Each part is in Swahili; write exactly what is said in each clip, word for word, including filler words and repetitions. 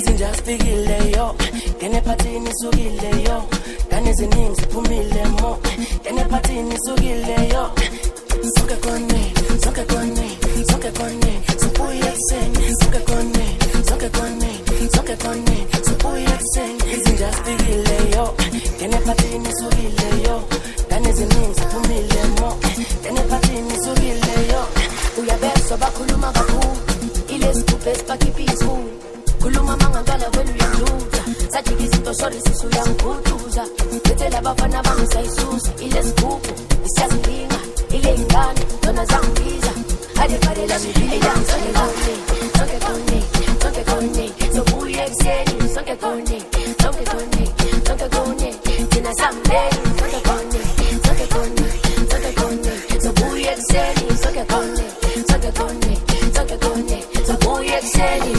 izinja sifikile yo kene phathini sukile yo kane ziningi siphumile mo kene phathini sukile yo sonke kone sonke kone sonke kone sibuye kuseni sonke kone sonke kone sonke kone sibuye kuseni izinja sifikile yo kene phathini sukile yo kane ziningi siphumile mo kene phathini sukile yo uyabezwa bakhuluma kakhulu ilesikupe sibakhiphi isikulu kuluma mangantwana wena uyangluza sajika izinto sorry sisu uyangiguduza bethe labafana bangisayisusa ilesigubu isiyazilinga ile ingane zona zangibiza ade phalela mibili sonke kone sonke kone sonke kone sobuye ekuseni sonke kone sonke kone sonke kone thina sambeni sonke kone sonke kone sonke kone sobuye ekuseni sonke kone sonke kone sonke kone sobuye ekuseni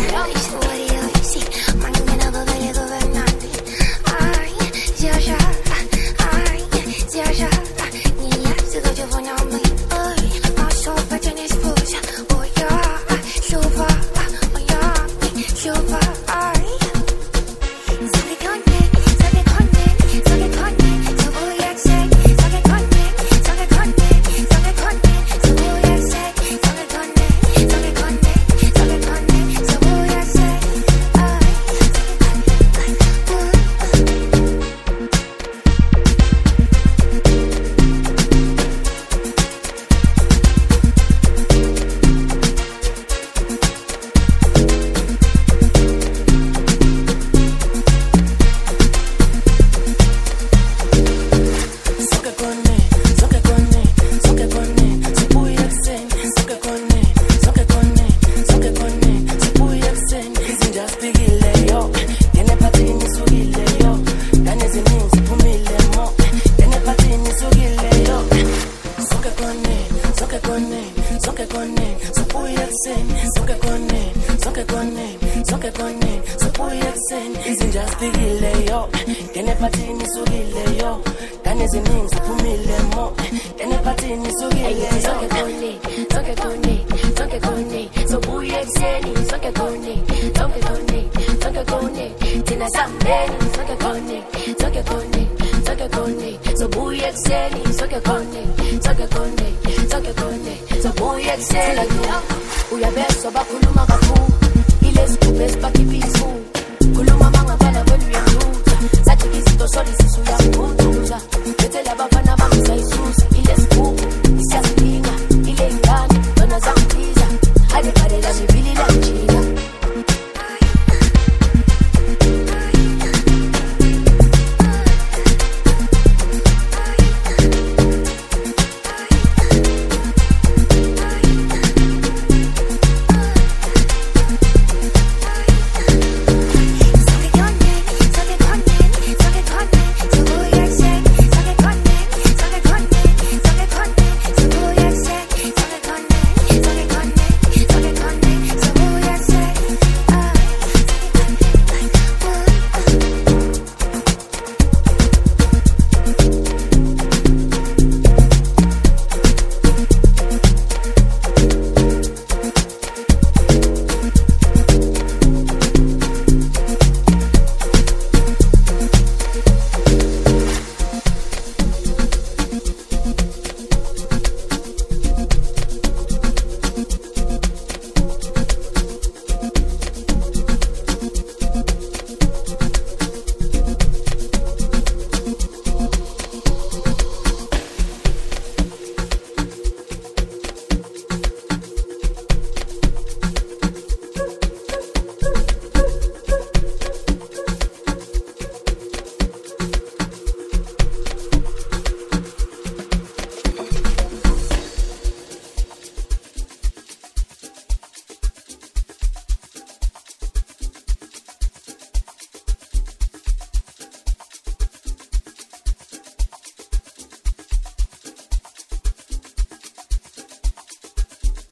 uyabezwa bakhuluma kakhulu ilesikupe sibakhiphi isikulu